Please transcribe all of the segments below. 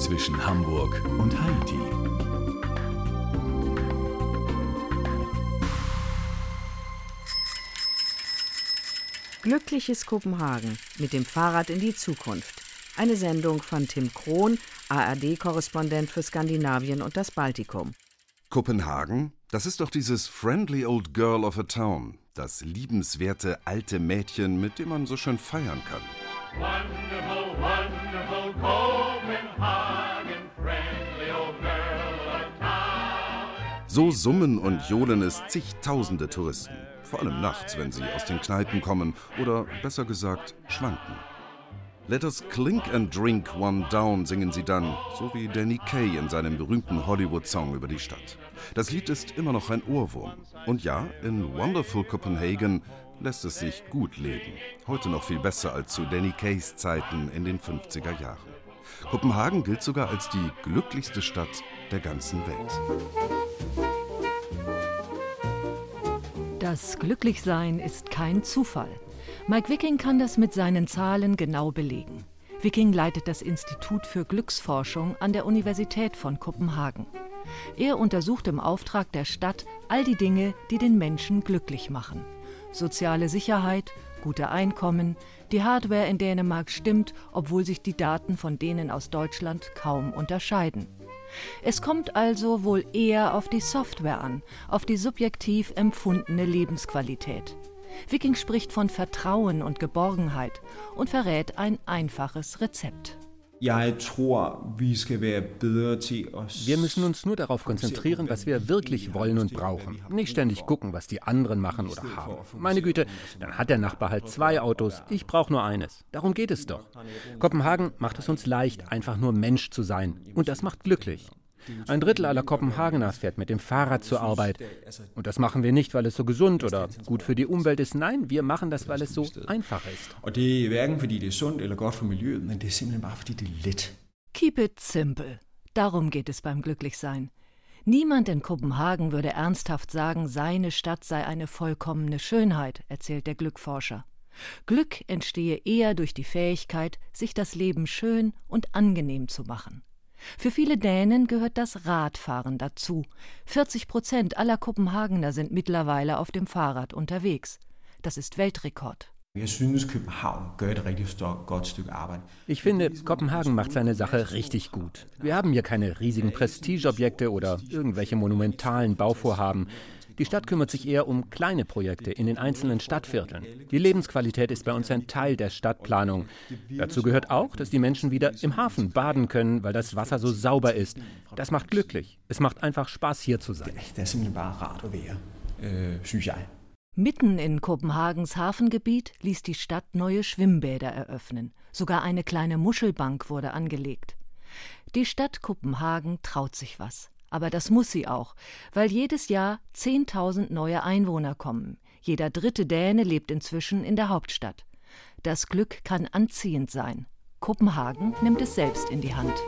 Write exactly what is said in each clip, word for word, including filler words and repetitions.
zwischen Hamburg und Haiti. Glückliches Kopenhagen mit dem Fahrrad in die Zukunft. Eine Sendung von Tim Krohn, A R D-Korrespondent für Skandinavien und das Baltikum. Kopenhagen, das ist doch dieses friendly old girl of a town, das liebenswerte alte Mädchen, mit dem man so schön feiern kann. Wonderful, wonderful Copenhagen, friendly old girl of a town. So summen und johlen es zigtausende Touristen, vor allem nachts, wenn sie aus den Kneipen kommen oder besser gesagt schwanken. Let us clink and drink one down, singen sie dann, so wie Danny Kaye in seinem berühmten Hollywood-Song über die Stadt. Das Lied ist immer noch ein Ohrwurm. Und ja, in Wonderful Copenhagen lässt es sich gut leben. Heute noch viel besser als zu Danny Kayes Zeiten in den fünfziger Jahren. Kopenhagen gilt sogar als die glücklichste Stadt der ganzen Welt. Das Glücklichsein ist kein Zufall. Mike Wicking kann das mit seinen Zahlen genau belegen. Wicking leitet das Institut für Glücksforschung an der Universität von Kopenhagen. Er untersucht im Auftrag der Stadt all die Dinge, die den Menschen glücklich machen. Soziale Sicherheit, gute Einkommen, die Hardware in Dänemark stimmt, obwohl sich die Daten von denen aus Deutschland kaum unterscheiden. Es kommt also wohl eher auf die Software an, auf die subjektiv empfundene Lebensqualität. Wicking spricht von Vertrauen und Geborgenheit und verrät ein einfaches Rezept. Wir müssen uns nur darauf konzentrieren, was wir wirklich wollen und brauchen. Nicht ständig gucken, was die anderen machen oder haben. Meine Güte, dann hat der Nachbar halt zwei Autos, ich brauche nur eines. Darum geht es doch. Kopenhagen macht es uns leicht, einfach nur Mensch zu sein. Und das macht glücklich. Ein Drittel aller Kopenhagener fährt mit dem Fahrrad zur Arbeit. Und das machen wir nicht, weil es so gesund oder gut für die Umwelt ist. Nein, wir machen das, weil es so einfach ist. Og det er hverken fordi det er sundt eller godt for miljøet, men det er simpelthen bare fordi det er let. Keep it simple. Darum geht es beim Glücklichsein. Niemand in Kopenhagen würde ernsthaft sagen, seine Stadt sei eine vollkommene Schönheit, erzählt der Glückforscher. Glück entstehe eher durch die Fähigkeit, sich das Leben schön und angenehm zu machen. Für viele Dänen gehört das Radfahren dazu. vierzig Prozent aller Kopenhagener sind mittlerweile auf dem Fahrrad unterwegs. Das ist Weltrekord. Ich finde, Kopenhagen macht seine Sache richtig gut. Wir haben hier keine riesigen Prestigeobjekte oder irgendwelche monumentalen Bauvorhaben. Die Stadt kümmert sich eher um kleine Projekte in den einzelnen Stadtvierteln. Die Lebensqualität ist bei uns ein Teil der Stadtplanung. Dazu gehört auch, dass die Menschen wieder im Hafen baden können, weil das Wasser so sauber ist. Das macht glücklich. Es macht einfach Spaß, hier zu sein. Mitten in Kopenhagens Hafengebiet ließ die Stadt neue Schwimmbäder eröffnen. Sogar eine kleine Muschelbank wurde angelegt. Die Stadt Kopenhagen traut sich was. Aber das muss sie auch, weil jedes Jahr zehntausend neue Einwohner kommen. Jeder dritte Däne lebt inzwischen in der Hauptstadt. Das Glück kann anziehend sein. Kopenhagen nimmt es selbst in die Hand.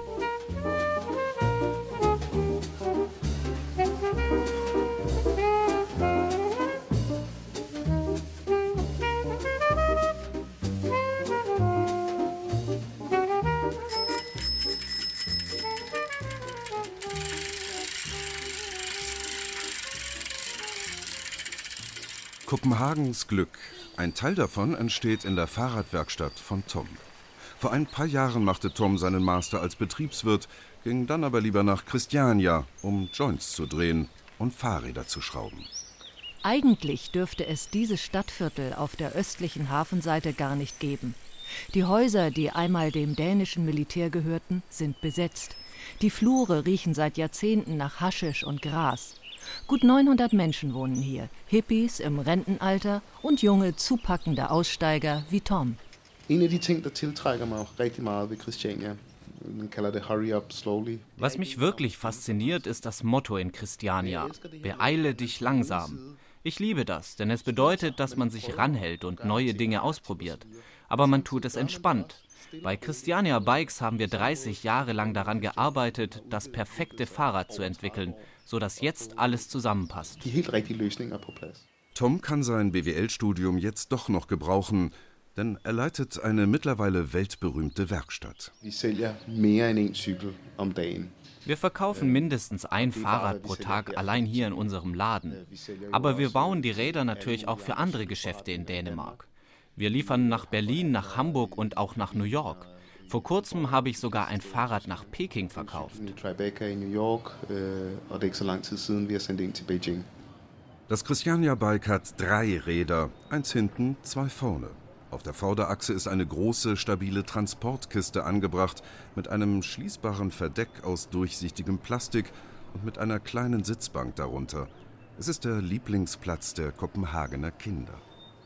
Kopenhagens Glück. Ein Teil davon entsteht in der Fahrradwerkstatt von Tom. Vor ein paar Jahren machte Tom seinen Master als Betriebswirt, ging dann aber lieber nach Christiania, um Joints zu drehen und Fahrräder zu schrauben. Eigentlich dürfte es dieses Stadtviertel auf der östlichen Hafenseite gar nicht geben. Die Häuser, die einmal dem dänischen Militär gehörten, sind besetzt. Die Flure riechen seit Jahrzehnten nach Haschisch und Gras. Gut neunhundert Menschen wohnen hier, Hippies im Rentenalter und junge, zupackende Aussteiger wie Tom. Was mich wirklich fasziniert, ist das Motto in Christiania: Beeile dich langsam. Ich liebe das, denn es bedeutet, dass man sich ranhält und neue Dinge ausprobiert. Aber man tut es entspannt. Bei Christiania Bikes haben wir dreißig Jahre lang daran gearbeitet, das perfekte Fahrrad zu entwickeln, sodass jetzt alles zusammenpasst. Tom kann sein B W L-Studium jetzt doch noch gebrauchen, Denn er leitet eine mittlerweile weltberühmte Werkstatt. Wir verkaufen mindestens ein Fahrrad pro Tag allein hier in unserem Laden. Aber wir bauen die Räder natürlich auch für andere Geschäfte in Dänemark. Wir liefern nach Berlin, nach Hamburg und auch nach New York. Vor kurzem habe ich sogar ein Fahrrad nach Peking verkauft. Das Christiania-Bike hat drei Räder, eins hinten, zwei vorne. Auf der Vorderachse ist eine große, stabile Transportkiste angebracht mit einem schließbaren Verdeck aus durchsichtigem Plastik und mit einer kleinen Sitzbank darunter. Es ist der Lieblingsplatz der Kopenhagener Kinder.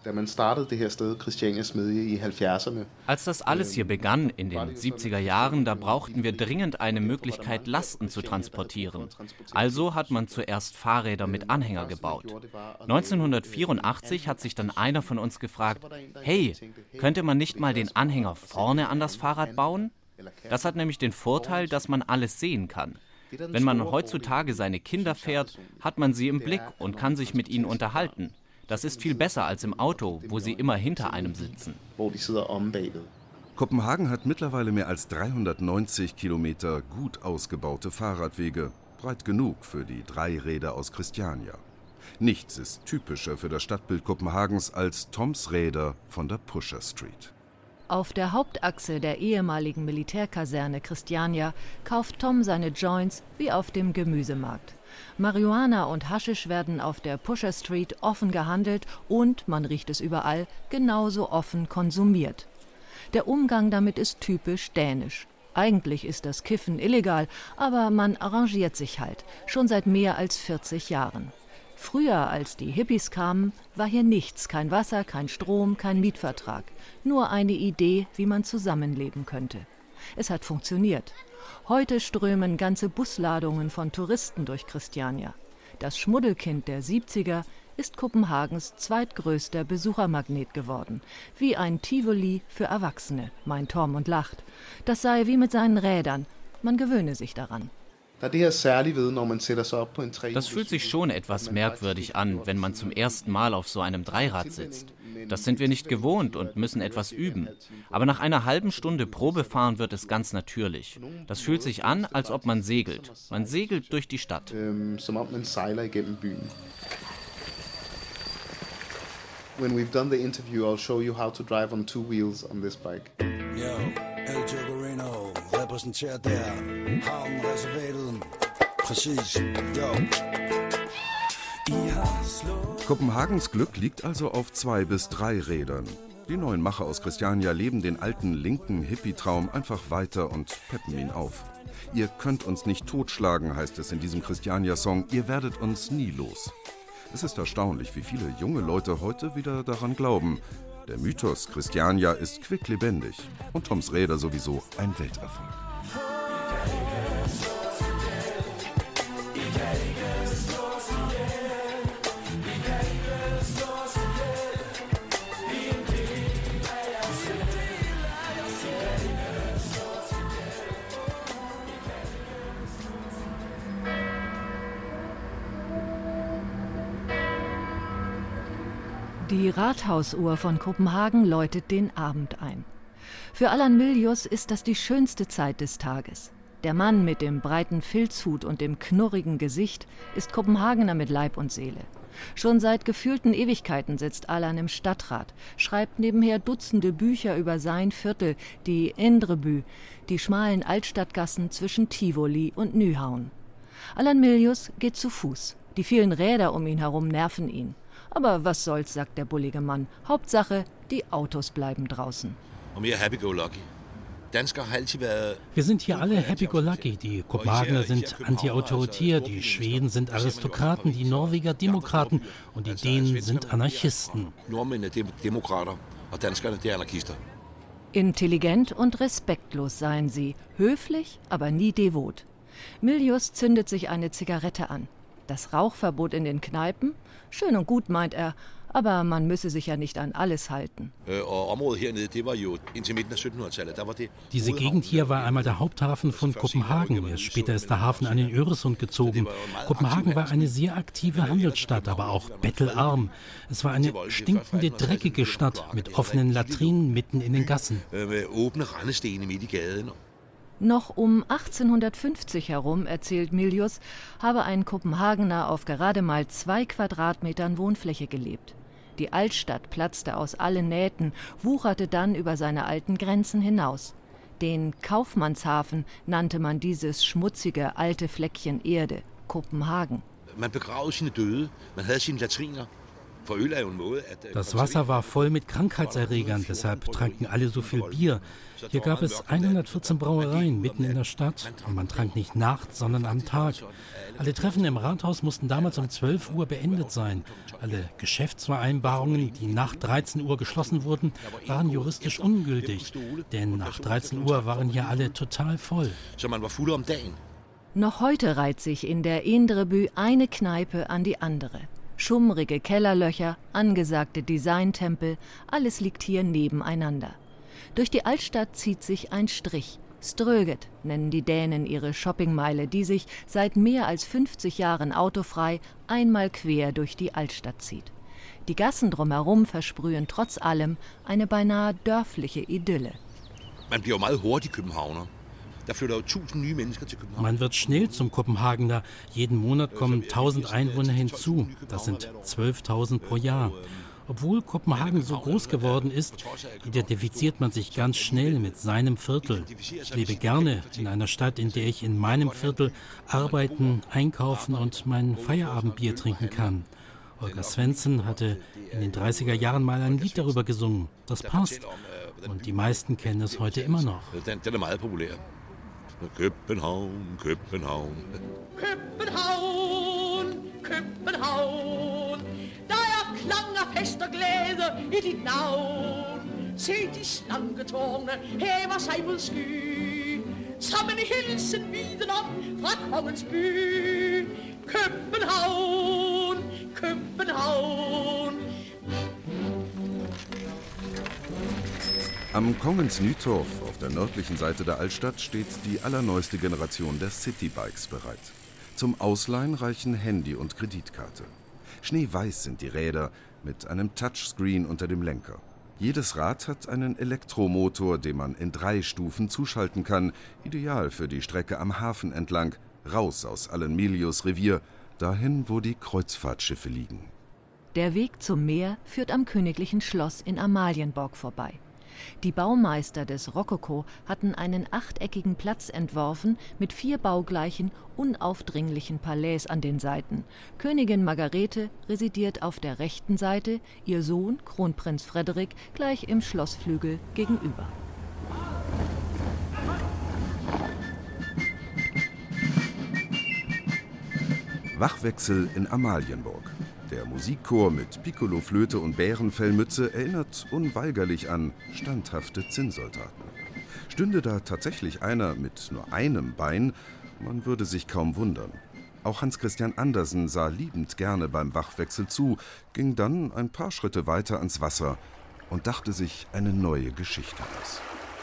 Als das alles hier begann in den siebziger Jahren, da brauchten wir dringend eine Möglichkeit, Lasten zu transportieren. Also hat man zuerst Fahrräder mit Anhänger gebaut. neunzehnhundertvierundachtzig hat sich dann einer von uns gefragt, hey, könnte man nicht mal den Anhänger vorne an das Fahrrad bauen? Das hat nämlich den Vorteil, dass man alles sehen kann. Wenn man heutzutage seine Kinder fährt, hat man sie im Blick und kann sich mit ihnen unterhalten. Das ist viel besser als im Auto, wo sie immer hinter einem sitzen. Kopenhagen hat mittlerweile mehr als dreihundertneunzig Kilometer gut ausgebaute Fahrradwege, breit genug für die drei Räder aus Christiania. Nichts ist typischer für das Stadtbild Kopenhagens als Toms Räder von der Pusher Street. Auf der Hauptachse der ehemaligen Militärkaserne Christiania kauft Tom seine Joints wie auf dem Gemüsemarkt. Marihuana und Haschisch werden auf der Pusher Street offen gehandelt und, man riecht es überall, genauso offen konsumiert. Der Umgang damit ist typisch dänisch. Eigentlich ist das Kiffen illegal, aber man arrangiert sich halt, schon seit mehr als vierzig Jahren. Früher, als die Hippies kamen, war hier nichts, kein Wasser, kein Strom, kein Mietvertrag. Nur eine Idee, wie man zusammenleben könnte. Es hat funktioniert. Heute strömen ganze Busladungen von Touristen durch Christiania. Das Schmuddelkind der siebziger ist Kopenhagens zweitgrößter Besuchermagnet geworden. Wie ein Tivoli für Erwachsene, meint Tom und lacht. Das sei wie mit seinen Rädern. Man gewöhne sich daran. Das fühlt sich schon etwas merkwürdig an, wenn man zum ersten Mal auf so einem Dreirad sitzt. Das sind wir nicht gewohnt und müssen etwas üben. Aber nach einer halben Stunde Probefahren wird es ganz natürlich. Das fühlt sich an, als ob man segelt. Man segelt durch die Stadt. When we've done the interview, I'll show you how to drive on two wheels on this bike. Yo, El Jogarino repræsenterer der Havnreservatet. Præcis, yo. Kopenhagens Glück liegt also auf zwei bis drei Rädern. Die neuen Macher aus Christiania leben den alten linken Hippie-Traum einfach weiter und peppen ihn auf. Ihr könnt uns nicht totschlagen, heißt es in diesem Christiania-Song, ihr werdet uns nie los. Es ist erstaunlich, wie viele junge Leute heute wieder daran glauben. Der Mythos Christiania ist quicklebendig und Toms Räder sowieso ein Welterfolg. Die Rathausuhr von Kopenhagen läutet den Abend ein. Für Allan Mylius ist das die schönste Zeit des Tages. Der Mann mit dem breiten Filzhut und dem knurrigen Gesicht ist Kopenhagener mit Leib und Seele. Schon seit gefühlten Ewigkeiten sitzt Allan im Stadtrat, schreibt nebenher Dutzende Bücher über sein Viertel, die Indre By, die schmalen Altstadtgassen zwischen Tivoli und Nyhavn. Allan Mylius geht zu Fuß. Die vielen Räder um ihn herum nerven ihn. Aber was soll's, sagt der bullige Mann. Hauptsache, die Autos bleiben draußen. Wir sind hier alle happy-go-lucky. Die Kopenhagener sind anti-autoritär, die Schweden sind Aristokraten, die Norweger Demokraten und die Dänen sind Anarchisten. Intelligent und respektlos seien sie, höflich, aber nie devot. Mylius zündet sich eine Zigarette an. Das Rauchverbot in den Kneipen? Schön und gut, meint er, aber man müsse sich ja nicht an alles halten. Diese Gegend hier war einmal der Haupthafen von Kopenhagen. Später ist der Hafen an den Öresund gezogen. Kopenhagen war eine sehr aktive Handelsstadt, aber auch bettelarm. Es war eine stinkende, dreckige Stadt mit offenen Latrinen mitten in den Gassen. Noch um achtzehnhundertfünfzig herum, erzählt Mylius, habe ein Kopenhagener auf gerade mal zwei Quadratmetern Wohnfläche gelebt. Die Altstadt platzte aus allen Nähten, wucherte dann über seine alten Grenzen hinaus. Den Kaufmannshafen nannte man dieses schmutzige, alte Fleckchen Erde, Kopenhagen. Man begravte seine Döde, man hatte seine Latriner. Das Wasser war voll mit Krankheitserregern, deshalb tranken alle so viel Bier. Hier gab es hundertvierzehn Brauereien mitten in der Stadt und man trank nicht nachts, sondern am Tag. Alle Treffen im Rathaus mussten damals um zwölf Uhr beendet sein. Alle Geschäftsvereinbarungen, die nach dreizehn Uhr geschlossen wurden, waren juristisch ungültig, denn nach dreizehn Uhr waren hier alle total voll. Noch heute reiht sich in der Indre By eine Kneipe an die andere. Schummrige Kellerlöcher, angesagte Designtempel, alles liegt hier nebeneinander. Durch die Altstadt zieht sich ein Strich. Strøget nennen die Dänen ihre Shoppingmeile, die sich seit mehr als fünfzig Jahren autofrei einmal quer durch die Altstadt zieht. Die Gassen drumherum versprühen trotz allem eine beinahe dörfliche Idylle. Man bliver meget hurtig Københavner. Man wird schnell zum Kopenhagener. Jeden Monat kommen tausend Einwohner hinzu. Das sind zwölftausend pro Jahr. Obwohl Kopenhagen so groß geworden ist, identifiziert man sich ganz schnell mit seinem Viertel. Ich lebe gerne in einer Stadt, in der ich in meinem Viertel arbeiten, einkaufen und mein Feierabendbier trinken kann. Olga Svensson hatte in den dreißiger Jahren mal ein Lied darüber gesungen. Das passt. Und die meisten kennen es heute immer noch. København, København. København, København. Der er klang af fest og glæde i dit navn. Se de slanke tårne hæver sig mod sky. Som en hilsen viden op fra kongens by. København, København. Am Kongens Nytorv auf der nördlichen Seite der Altstadt steht die allerneueste Generation der Citybikes bereit. Zum Ausleihen reichen Handy und Kreditkarte. Schneeweiß sind die Räder mit einem Touchscreen unter dem Lenker. Jedes Rad hat einen Elektromotor, den man in drei Stufen zuschalten kann, ideal für die Strecke am Hafen entlang, raus aus allen Mylius Revier, dahin, wo die Kreuzfahrtschiffe liegen. Der Weg zum Meer führt am königlichen Schloss in Amalienborg vorbei. Die Baumeister des Rokoko hatten einen achteckigen Platz entworfen mit vier baugleichen, unaufdringlichen Palais an den Seiten. Königin Margarete residiert auf der rechten Seite, ihr Sohn, Kronprinz Frederik, gleich im Schlossflügel gegenüber. Wachwechsel in Amalienborg. Der Musikchor mit Piccolo, Flöte und Bärenfellmütze erinnert unweigerlich an standhafte Zinnsoldaten. Stünde da tatsächlich einer mit nur einem Bein, man würde sich kaum wundern. Auch Hans Christian Andersen sah liebend gerne beim Wachwechsel zu, ging dann ein paar Schritte weiter ans Wasser und dachte sich eine neue Geschichte aus.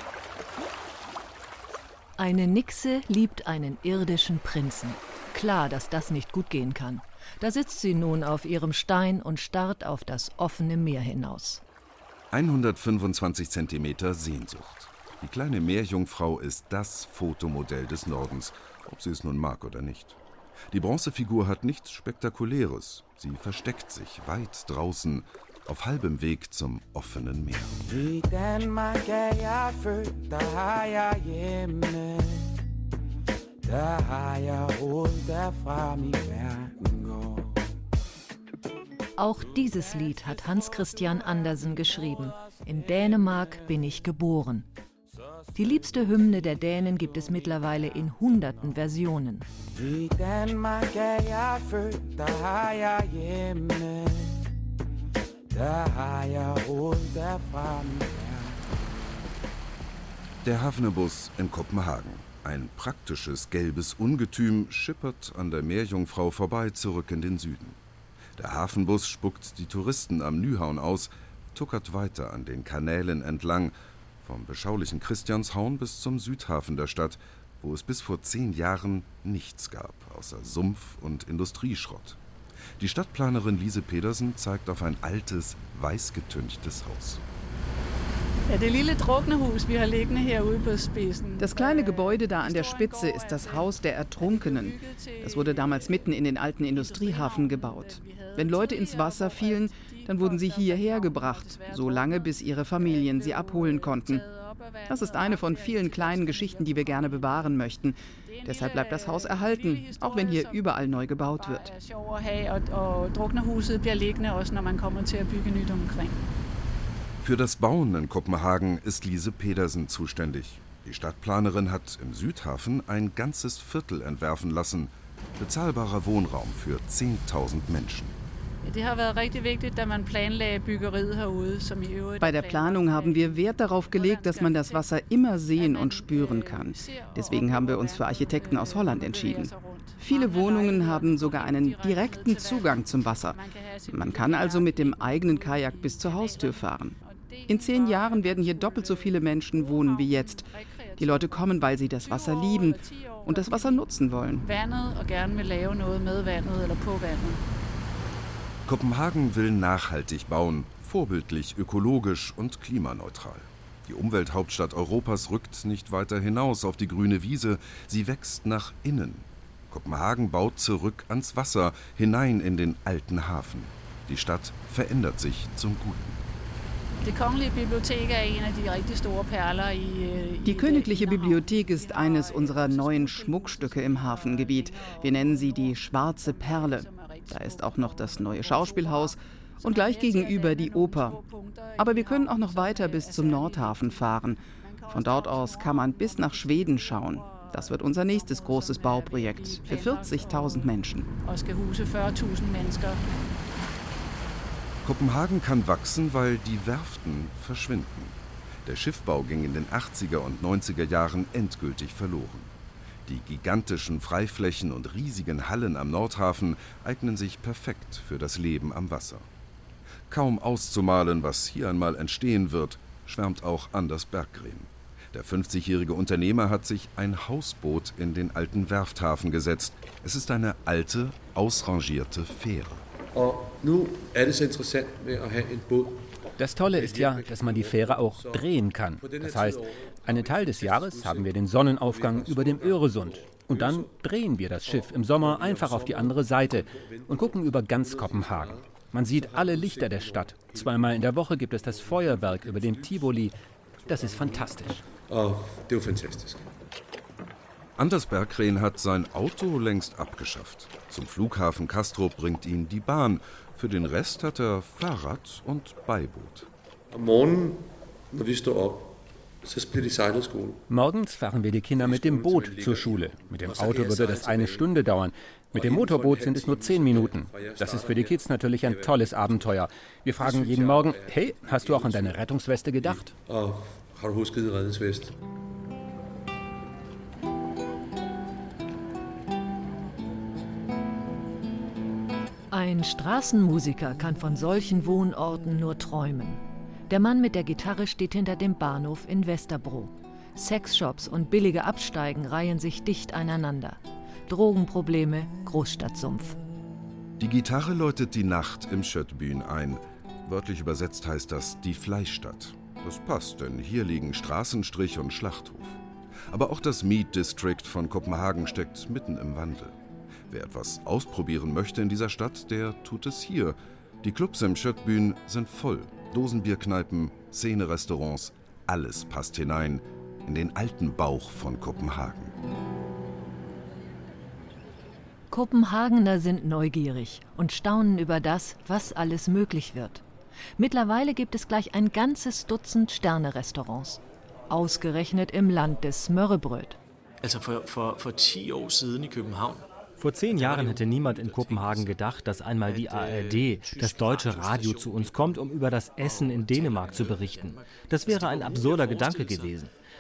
Eine Nixe liebt einen irdischen Prinzen. Klar, dass das nicht gut gehen kann. Da sitzt sie nun auf ihrem Stein und starrt auf das offene Meer hinaus. hundertfünfundzwanzig Zentimeter Sehnsucht. Die kleine Meerjungfrau ist das Fotomodell des Nordens, ob sie es nun mag oder nicht. Die Bronzefigur hat nichts Spektakuläres. Sie versteckt sich weit draußen, auf halbem Weg zum offenen Meer. I Danmark er jeg født, der har jeg hjemme. Der har jeg råd derfra min verden går. Auch dieses Lied hat Hans Christian Andersen geschrieben. In Dänemark bin ich geboren. Die liebste Hymne der Dänen gibt es mittlerweile in hunderten Versionen. I Danmark er jeg født, der har jeg hjemme. Der har jeg råd derfra min verden. Der Havnebus in Kopenhagen. Ein praktisches gelbes Ungetüm schippert an der Meerjungfrau vorbei zurück in den Süden. Der Hafenbus spuckt die Touristen am Nyhavn aus, tuckert weiter an den Kanälen entlang, vom beschaulichen Christianshavn bis zum Südhafen der Stadt, wo es bis vor zehn Jahren nichts gab, außer Sumpf und Industrieschrott. Die Stadtplanerin Lise Pedersen zeigt auf ein altes, weißgetünchtes Haus. Das kleine Gebäude da an der Spitze ist das Haus der Ertrunkenen. Das wurde damals mitten in den alten Industriehafen gebaut. Wenn Leute ins Wasser fielen, dann wurden sie hierher gebracht, so lange, bis ihre Familien sie abholen konnten. Das ist eine von vielen kleinen Geschichten, die wir gerne bewahren möchten. Deshalb bleibt das Haus erhalten, auch wenn hier überall neu gebaut wird. Für das Bauen in Kopenhagen ist Lise Pedersen zuständig. Die Stadtplanerin hat im Südhafen ein ganzes Viertel entwerfen lassen. Bezahlbarer Wohnraum für zehntausend Menschen. Bei der Planung haben wir Wert darauf gelegt, dass man das Wasser immer sehen und spüren kann. Deswegen haben wir uns für Architekten aus Holland entschieden. Viele Wohnungen haben sogar einen direkten Zugang zum Wasser. Man kann also mit dem eigenen Kajak bis zur Haustür fahren. In zehn Jahren werden hier doppelt so viele Menschen wohnen wie jetzt. Die Leute kommen, weil sie das Wasser lieben und das Wasser nutzen wollen. Kopenhagen will nachhaltig bauen, vorbildlich, ökologisch und klimaneutral. Die Umwelthauptstadt Europas rückt nicht weiter hinaus auf die grüne Wiese, sie wächst nach innen. Kopenhagen baut zurück ans Wasser, hinein in den alten Hafen. Die Stadt verändert sich zum Guten. Die Königliche Bibliothek ist eines unserer neuen Schmuckstücke im Hafengebiet. Wir nennen sie die Schwarze Perle. Da ist auch noch das neue Schauspielhaus und gleich gegenüber die Oper. Aber wir können auch noch weiter bis zum Nordhafen fahren. Von dort aus kann man bis nach Schweden schauen. Das wird unser nächstes großes Bauprojekt für vierzigtausend Menschen. Kopenhagen kann wachsen, weil die Werften verschwinden. Der Schiffbau ging in den achtziger und neunziger Jahren endgültig verloren. Die gigantischen Freiflächen und riesigen Hallen am Nordhafen eignen sich perfekt für das Leben am Wasser. Kaum auszumalen, was hier einmal entstehen wird, schwärmt auch Anders Berggren. Der fünfzigjährige Unternehmer hat sich ein Hausboot in den alten Werfthafen gesetzt. Es ist eine alte, ausrangierte Fähre. Das Tolle ist ja, dass man die Fähre auch drehen kann. Das heißt, einen Teil des Jahres haben wir den Sonnenaufgang über dem Öresund. Und dann drehen wir das Schiff im Sommer einfach auf die andere Seite und gucken über ganz Kopenhagen. Man sieht alle Lichter der Stadt. Zweimal in der Woche gibt es das Feuerwerk über dem Tivoli. Das ist fantastisch. Oh, det er fantastisk. Anders Berggren hat sein Auto längst abgeschafft. Zum Flughafen Kastrup bringt ihn die Bahn. Für den Rest hat er Fahrrad und Beiboot. Morgens fahren wir die Kinder mit dem Boot zur Schule. Mit dem Auto würde das eine Stunde dauern. Mit dem Motorboot sind es nur zehn Minuten. Das ist für die Kids natürlich ein tolles Abenteuer. Wir fragen jeden Morgen, hey, hast du auch an deine Rettungsweste gedacht? Oh, har du husket redningsvest? Ein Straßenmusiker kann von solchen Wohnorten nur träumen. Der Mann mit der Gitarre steht hinter dem Bahnhof in Vesterbro. Sexshops und billige Absteigen reihen sich dicht aneinander. Drogenprobleme, Großstadtsumpf. Die Gitarre läutet die Nacht im Schøtbyen ein. Wörtlich übersetzt heißt das die Fleischstadt. Das passt, denn hier liegen Straßenstrich und Schlachthof. Aber auch das Meat District von Kopenhagen steckt mitten im Wandel. Wer etwas ausprobieren möchte in dieser Stadt, der tut es hier. Die Clubs im Schøtbyen sind voll. Dosenbierkneipen, Szene-Restaurants, alles passt hinein in den alten Bauch von Kopenhagen. Kopenhagener sind neugierig und staunen über das, was alles möglich wird. Mittlerweile gibt es gleich ein ganzes Dutzend Sterne-Restaurants. Ausgerechnet im Land des Smørrebrød. Also vor, vor, vor zehn Jahren siden in København. Vor zehn Jahren hätte niemand in Kopenhagen gedacht, dass einmal die A R D, das deutsche Radio, zu uns kommt, um über das Essen in Dänemark zu berichten. Das wäre ein absurder Gedanke gewesen.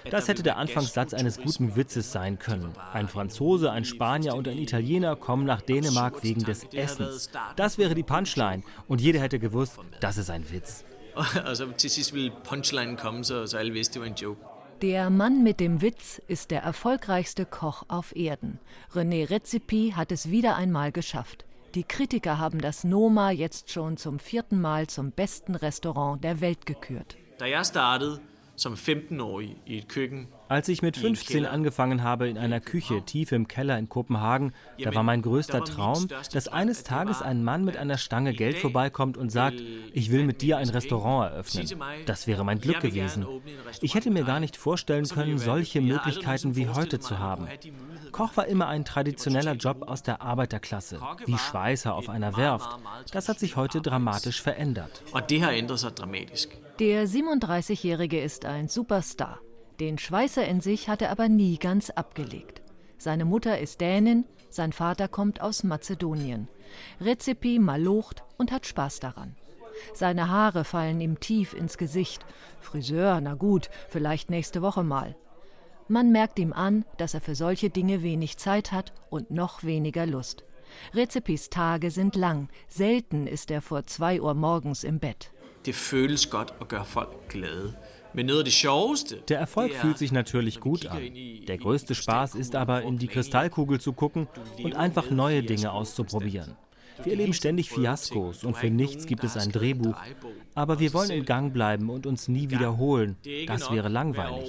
Das hätte der Anfangssatz eines guten Witzes sein können. Ein Franzose, ein Spanier und ein Italiener kommen nach Dänemark wegen des Essens. Das wäre die Punchline und jeder hätte gewusst, das ist ein Witz. Also til sidst ville punchline komme, så, så alle vidste, det var en joke. Der Mann mit dem Witz ist der erfolgreichste Koch auf Erden. René Redzepi hat es wieder einmal geschafft. Die Kritiker haben das Noma jetzt schon zum vierten Mal zum besten Restaurant der Welt gekürt. Da jeg startede som femten-årig i et køkken. Als ich mit fünfzehn angefangen habe in einer Küche tief im Keller in Kopenhagen, da war mein größter Traum, dass eines Tages ein Mann mit einer Stange Geld vorbeikommt und sagt, ich will mit dir ein Restaurant eröffnen. Das wäre mein Glück gewesen. Ich hätte mir gar nicht vorstellen können, solche Möglichkeiten wie heute zu haben. Koch war immer ein traditioneller Job aus der Arbeiterklasse, wie Schweißer auf einer Werft. Das hat sich heute dramatisch verändert. Und det har ændret sig dramatisk. Der siebenunddreißigjährige ist ein Superstar. Den Schweißer in sich hat er aber nie ganz abgelegt. Seine Mutter ist Dänin, sein Vater kommt aus Mazedonien. Redzepi malocht und hat Spaß daran. Seine Haare fallen ihm tief ins Gesicht. Friseur, na gut, vielleicht nächste Woche mal. Man merkt ihm an, dass er für solche Dinge wenig Zeit hat und noch weniger Lust. Redzepis Tage sind lang. Selten ist er vor zwei Uhr morgens im Bett. Det føles godt at gøre folk glade. Der Erfolg fühlt sich natürlich gut an. Der größte Spaß ist aber, in die Kristallkugel zu gucken und einfach neue Dinge auszuprobieren. Wir erleben ständig Fiaskos und für nichts gibt es ein Drehbuch. Aber wir wollen in Gang bleiben und uns nie wiederholen. Das wäre langweilig.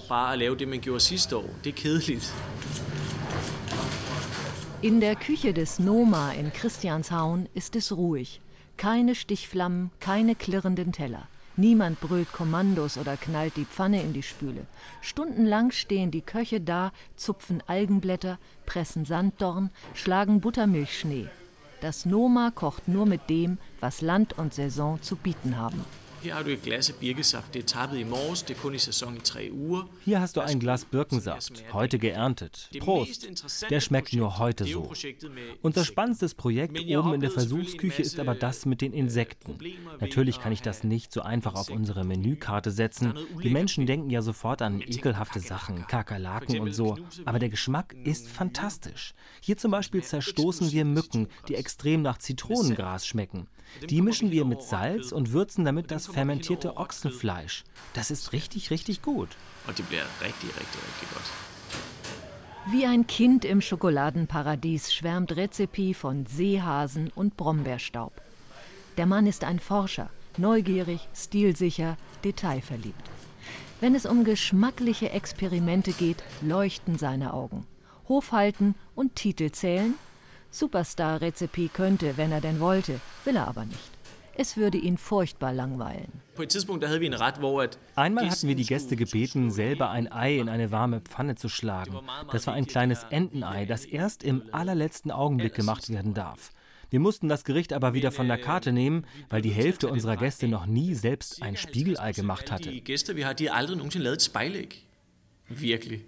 In der Küche des Noma in Christianshavn ist es ruhig. Keine Stichflammen, keine klirrenden Teller. Niemand brüllt Kommandos oder knallt die Pfanne in die Spüle. Stundenlang stehen die Köche da, zupfen Algenblätter, pressen Sanddorn, schlagen Buttermilchschnee. Das Noma kocht nur mit dem, was Land und Saison zu bieten haben. Hier har du et glas af birkesaft. Det er tappet i morges. Det er kun i sæson i tre uger. Hier hast du ein Glas Birkensaft, heute geerntet. Prost! Der schmeckt nur heute so. Unser spannendstes Projekt oben in der Versuchsküche ist aber das mit den Insekten. Natürlich kann ich das nicht so einfach auf unsere Menükarte setzen. Die Menschen denken ja sofort an ekelhafte Sachen, Kakerlaken und so. Aber der Geschmack ist fantastisch. Hier zum Beispiel zerstoßen wir Mücken, die extrem nach Zitronengras schmecken. Die mischen wir mit Salz und würzen damit das fermentierte Ochsenfleisch. Das ist richtig, richtig gut. Und die bleibt richtig, richtig, richtig gut. Wie ein Kind im Schokoladenparadies schwärmt Redzepi von Seehasen und Brombeerstaub. Der Mann ist ein Forscher, neugierig, stilsicher, detailverliebt. Wenn es um geschmackliche Experimente geht, leuchten seine Augen. Hofhalten und Titel zählen? Superstar Redzepi könnte, wenn er denn wollte, will er aber nicht. Es würde ihn furchtbar langweilen. Einmal hatten wir die Gäste gebeten, selber ein Ei in eine warme Pfanne zu schlagen. Das war ein kleines Entenei, das erst im allerletzten Augenblick gemacht werden darf. Wir mussten das Gericht aber wieder von der Karte nehmen, weil die Hälfte unserer Gäste noch nie selbst ein Spiegelei gemacht hatte. Die Gäste, wir haben die aldrig nogensinde lavet et spejlæg. Virkelig.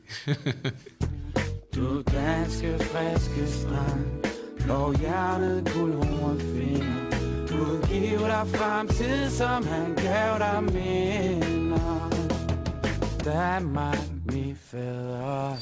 Du danske, friske strand, blå hjernet, guldhorn finder. Du giver dig fremtid, som han gav dig minder. Danmark, mit Fædreland.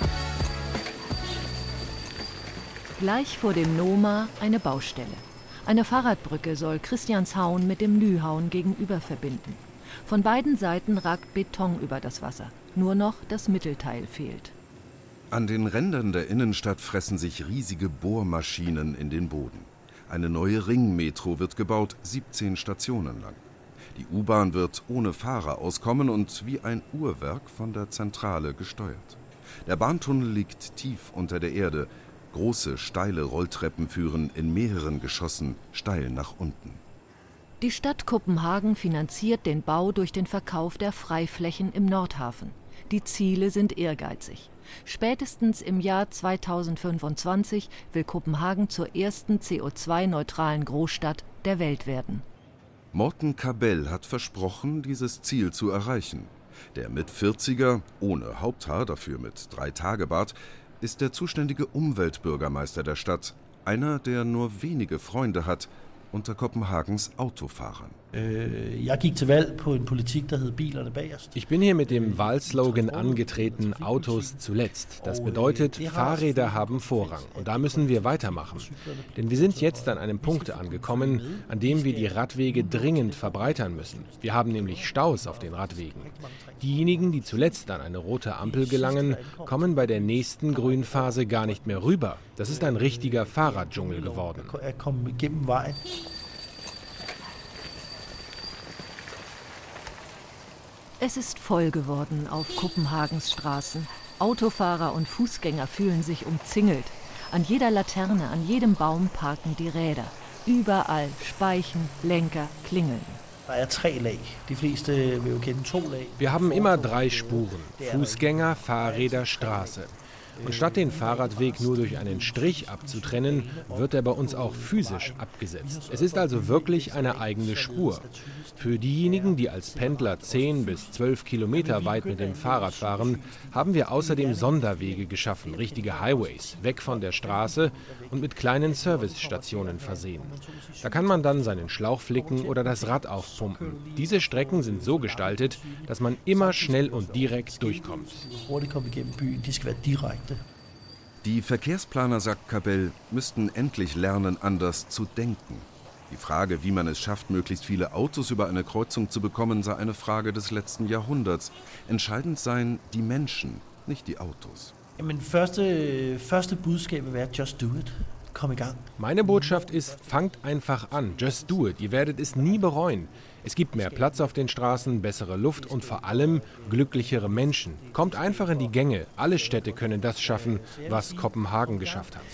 Gleich vor dem Noma eine Baustelle. Eine Fahrradbrücke soll Christianshavn mit dem Nyhavn gegenüber verbinden. Von beiden Seiten ragt Beton über das Wasser. Nur noch das Mittelteil fehlt. An den Rändern der Innenstadt fressen sich riesige Bohrmaschinen in den Boden. Eine neue Ringmetro wird gebaut, siebzehn Stationen lang. Die U-Bahn wird ohne Fahrer auskommen und wie ein Uhrwerk von der Zentrale gesteuert. Der Bahntunnel liegt tief unter der Erde. Große, steile Rolltreppen führen in mehreren Geschossen steil nach unten. Die Stadt Kopenhagen finanziert den Bau durch den Verkauf der Freiflächen im Nordhafen. Die Ziele sind ehrgeizig. Spätestens im Jahr zweitausendfünfundzwanzig will Kopenhagen zur ersten C O zwei neutralen Großstadt der Welt werden. Morten Kabell hat versprochen, dieses Ziel zu erreichen. Der Mitvierziger, ohne Haupthaar, dafür mit drei Tagebart, ist der zuständige Umweltbürgermeister der Stadt, einer, der nur wenige Freunde hat unter Kopenhagens Autofahrern. Ich bin hier mit dem Wahlslogan angetreten, Autos zuletzt. Das bedeutet, Fahrräder haben Vorrang. Und da müssen wir weitermachen. Denn wir sind jetzt an einem Punkt angekommen, an dem wir die Radwege dringend verbreitern müssen. Wir haben nämlich Staus auf den Radwegen. Diejenigen, die zuletzt an eine rote Ampel gelangen, kommen bei der nächsten Grünphase gar nicht mehr rüber. Das ist ein richtiger Fahrraddschungel geworden. Es ist voll geworden auf Kopenhagens Straßen. Autofahrer und Fußgänger fühlen sich umzingelt. An jeder Laterne, an jedem Baum parken die Räder. Überall Speichen, Lenker, Klingeln. Wir haben immer drei Spuren: Fußgänger, Fahrräder, Straße. Und statt den Fahrradweg nur durch einen Strich abzutrennen, wird er bei uns auch physisch abgesetzt. Es ist also wirklich eine eigene Spur. Für diejenigen, die als Pendler zehn bis zwölf Kilometer weit mit dem Fahrrad fahren, haben wir außerdem Sonderwege geschaffen, richtige Highways, weg von der Straße und mit kleinen Servicestationen versehen. Da kann man dann seinen Schlauch flicken oder das Rad aufpumpen. Diese Strecken sind so gestaltet, dass man immer schnell und direkt durchkommt. Die Verkehrsplaner, sagt Cabell, müssten endlich lernen, anders zu denken. Die Frage, wie man es schafft, möglichst viele Autos über eine Kreuzung zu bekommen, sei eine Frage des letzten Jahrhunderts. Entscheidend seien die Menschen, nicht die Autos. Meine Botschaft ist, fangt einfach an, just do it, ihr werdet es nie bereuen. Es gibt mehr Platz auf den Straßen, bessere Luft und vor allem glücklichere Menschen. Kommt einfach in die Gänge, alle Städte können das schaffen, was Kopenhagen geschafft hat.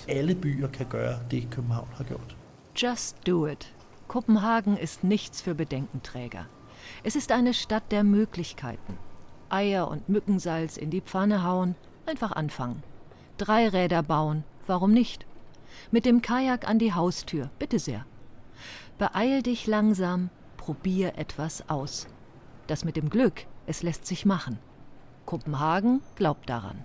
Just do it. Kopenhagen ist nichts für Bedenkenträger. Es ist eine Stadt der Möglichkeiten. Eier und Mückensalz in die Pfanne hauen, einfach anfangen. Drei Räder bauen, warum nicht? Mit dem Kajak an die Haustür, bitte sehr. Beeil dich langsam, probier etwas aus. Das mit dem Glück, es lässt sich machen. Kopenhagen glaubt daran.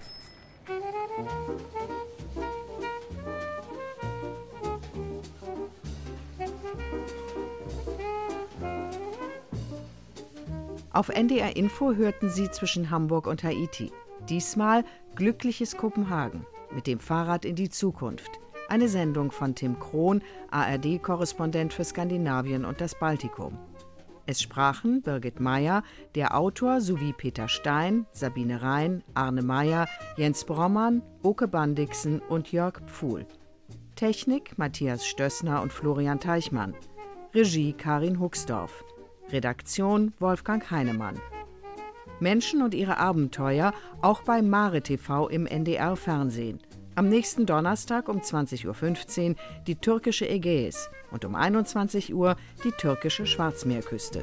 Auf N D R Info hörten Sie zwischen Hamburg und Haiti. Diesmal Glückliches Kopenhagen mit dem Fahrrad in die Zukunft. Eine Sendung von Tim Krohn, A R D-Korrespondent für Skandinavien und das Baltikum. Es sprachen Birgit Meyer, der Autor, sowie Peter Stein, Sabine Rhein, Arne Meyer, Jens Brommann, Oke Bandixen und Jörg Pfuhl. Technik Matthias Stössner und Florian Teichmann. Regie Karin Huxdorf. Redaktion Wolfgang Heinemann. Menschen und ihre Abenteuer auch bei Mare T V im N D R-Fernsehen. Am nächsten Donnerstag um zwanzig Uhr fünfzehn die türkische Ägäis und um einundzwanzig Uhr die türkische Schwarzmeerküste.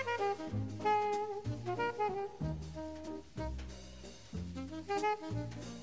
Thank you.